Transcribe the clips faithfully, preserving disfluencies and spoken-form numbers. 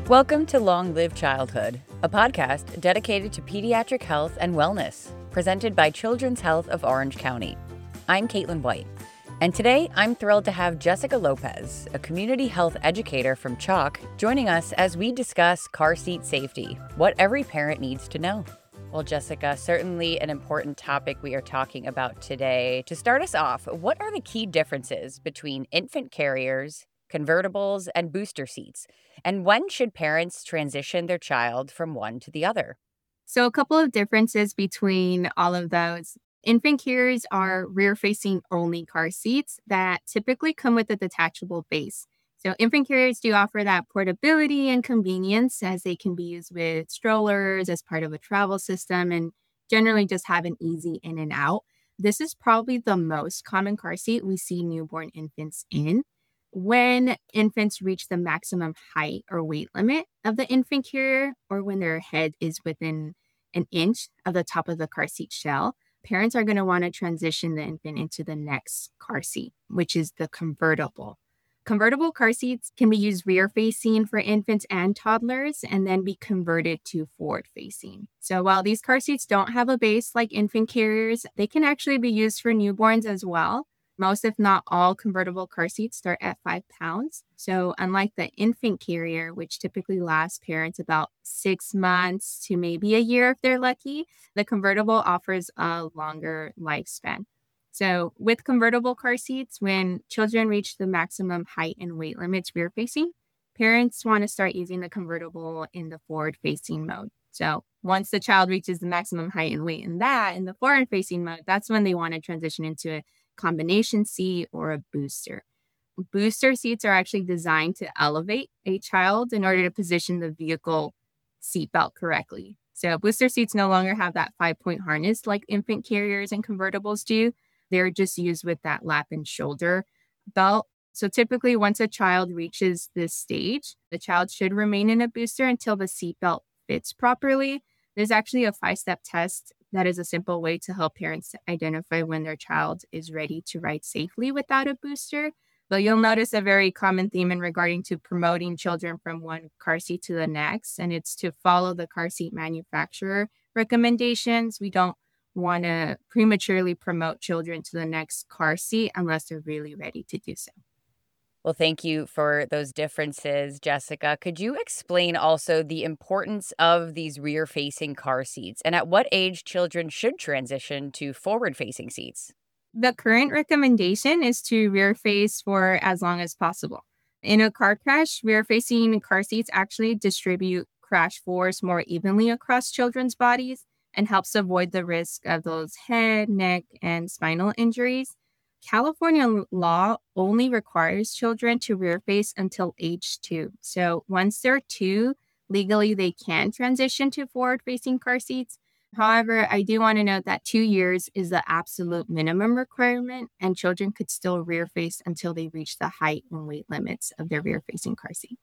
Welcome to Long Live Childhood, a podcast dedicated to pediatric health and wellness, presented by Children's Health of Orange County. I'm Caitlin White, and today I'm thrilled to have Jessica Lopez, a community health educator from Chalk, joining us as we discuss car seat safety, what every parent needs to know. Well, Jessica, certainly an important topic we are talking about today. To start us off, what are the key differences between infant carriers, convertibles, and booster seats? And when should parents transition their child from one to the other? So a couple of differences between all of those. Infant carriers are rear-facing only car seats that typically come with a detachable base. So infant carriers do offer that portability and convenience, as they can be used with strollers as part of a travel system and generally just have an easy in and out. This is probably the most common car seat we see newborn infants in. When infants reach the maximum height or weight limit of the infant carrier, or when their head is within an inch of the top of the car seat shell, parents are going to want to transition the infant into the next car seat, which is the convertible. Convertible car seats can be used rear facing for infants and toddlers and then be converted to forward facing. So while these car seats don't have a base like infant carriers, they can actually be used for newborns as well. Most, if not all, convertible car seats start at five pounds. So unlike the infant carrier, which typically lasts parents about six months to maybe a year if they're lucky, the convertible offers a longer lifespan. So with convertible car seats, when children reach the maximum height and weight limits rear facing, parents want to start using the convertible in the forward facing mode. So once the child reaches the maximum height and weight in that, in the forward facing mode, that's when they want to transition into a combination seat or a booster. Booster seats are actually designed to elevate a child in order to position the vehicle seatbelt correctly. So booster seats no longer have that five-point harness like infant carriers and convertibles do. They're just used with that lap and shoulder belt. So typically, once a child reaches this stage, the child should remain in a booster until the seatbelt fits properly. There's actually a five-step test that is a simple way to help parents identify when their child is ready to ride safely without a booster. But you'll notice a very common theme in regarding to promoting children from one car seat to the next, and it's to follow the car seat manufacturer recommendations. We don't want to prematurely promote children to the next car seat unless they're really ready to do so. Well, thank you for those differences, Jessica. Could you explain also the importance of these rear-facing car seats and at what age children should transition to forward-facing seats? The current recommendation is to rear face for as long as possible. In a car crash, rear-facing car seats actually distribute crash force more evenly across children's bodies and helps avoid the risk of those head, neck, and spinal injuries. California law only requires children to rear face until age two. So once they're two, legally they can transition to forward-facing car seats. However, I do want to note that two years is the absolute minimum requirement, and children could still rear face until they reach the height and weight limits of their rear-facing car seat.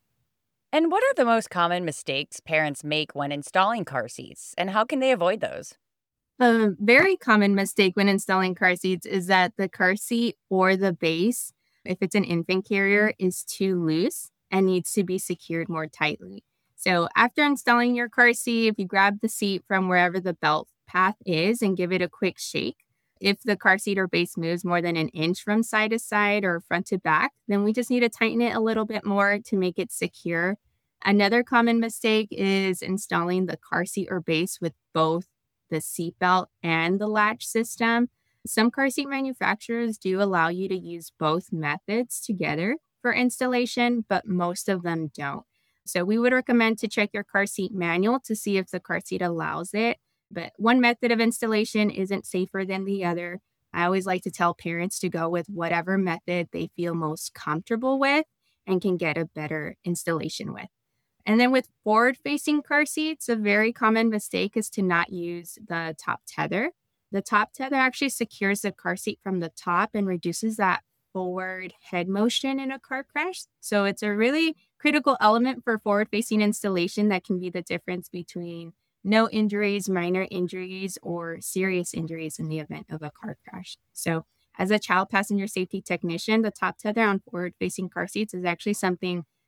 And what are the most common mistakes parents make when installing car seats, and how can they avoid those? A very common mistake when installing car seats is that the car seat or the base, if it's an infant carrier, is too loose and needs to be secured more tightly. So after installing your car seat, if you grab the seat from wherever the belt path is and give it a quick shake, if the car seat or base moves more than an inch from side to side or front to back, then we just need to tighten it a little bit more to make it secure. Another common mistake is installing the car seat or base with both the seatbelt and the latch system. Some car seat manufacturers do allow you to use both methods together for installation, but most of them don't. So we would recommend to check your car seat manual to see if the car seat allows it. But one method of installation isn't safer than the other. I always like to tell parents to go with whatever method they feel most comfortable with and can get a better installation with. And then with forward-facing car seats, a very common mistake is to not use the top tether. The top tether actually secures the car seat from the top and reduces that forward head motion in a car crash. So it's a really critical element for forward-facing installation that can be the difference between no injuries, minor injuries, or serious injuries in the event of a car crash. So as a child passenger safety technician, the top tether on forward-facing car seats is actually something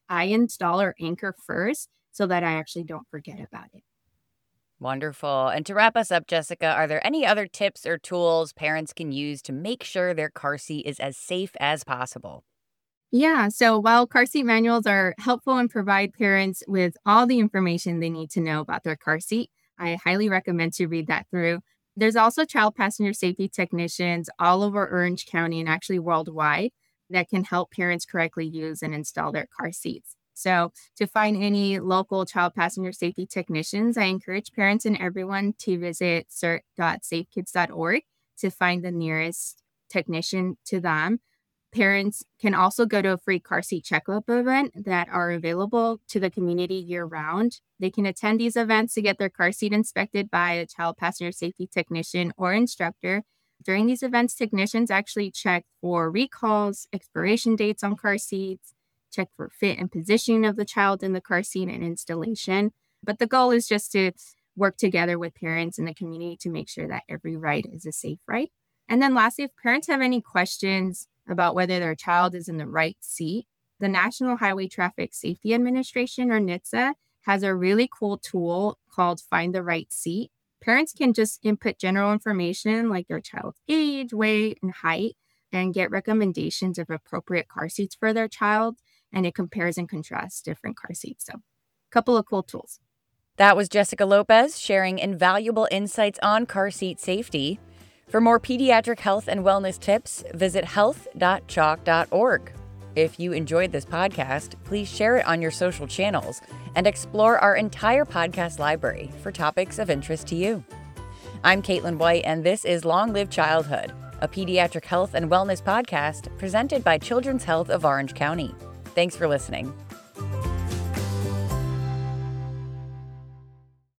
I install or anchor first so that I actually don't forget about it. Wonderful. And to wrap us up, Jessica, are there any other tips or tools parents can use to make sure their car seat is as safe as possible? Yeah, so while car seat manuals are helpful and provide parents with all the information they need to know about their car seat, I highly recommend to read that through. There's also child passenger safety technicians all over Orange County and actually worldwide that can help parents correctly use and install their car seats. So, to find any local child passenger safety technicians, I encourage parents and everyone to visit cert dot safe kids dot org to find the nearest technician to them. Parents can also go to a free car seat checkup event that are available to the community year round. They can attend these events to get their car seat inspected by a child passenger safety technician or instructor. During these events, technicians actually check for recalls, expiration dates on car seats, check for fit and positioning of the child in the car seat and installation. But the goal is just to work together with parents in the community to make sure that every ride is a safe ride. And then lastly, if parents have any questions about whether their child is in the right seat, the National Highway Traffic Safety Administration, or N H T S A, has a really cool tool called Find the Right Seat. Parents can just input general information like their child's age, weight, and height, and get recommendations of appropriate car seats for their child, and it compares and contrasts different car seats. So, a couple of cool tools. That was Jessica Lopez sharing invaluable insights on car seat safety. For more pediatric health and wellness tips, visit health dot chalk dot org. If you enjoyed this podcast, please share it on your social channels and explore our entire podcast library for topics of interest to you. I'm Caitlin White, and this is Long Live Childhood, a pediatric health and wellness podcast presented by Children's Health of Orange County. Thanks for listening.